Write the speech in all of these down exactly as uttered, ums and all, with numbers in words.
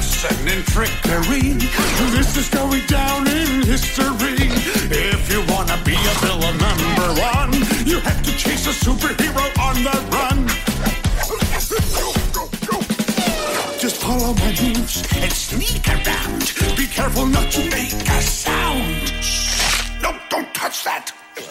lesson in trickery. This is going down in history. If you wanna be a villain number one, you have to chase a superhero on the run. Just follow my moves and sneak around. Be careful not to make a sound. No, don't touch that.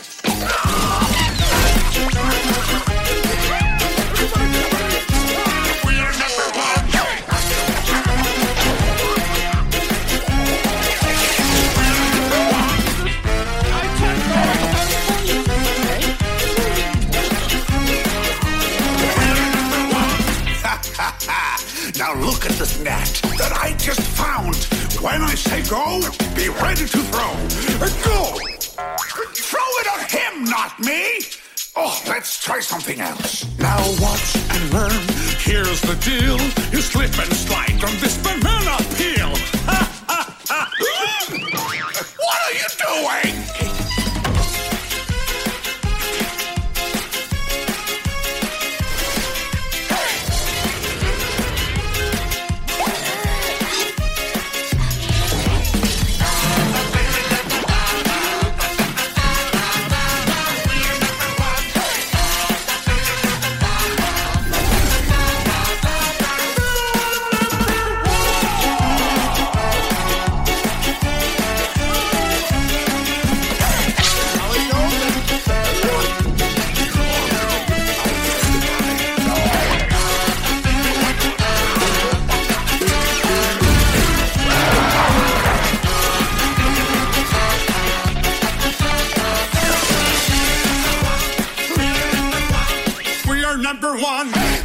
Now look at this net that I just found. When I say go, be ready to throw. Go! Throw it on him, not me! Oh, let's try something else. Now watch and learn. Here's the deal. You slip and slide on this banana peel. What are you doing? Number one.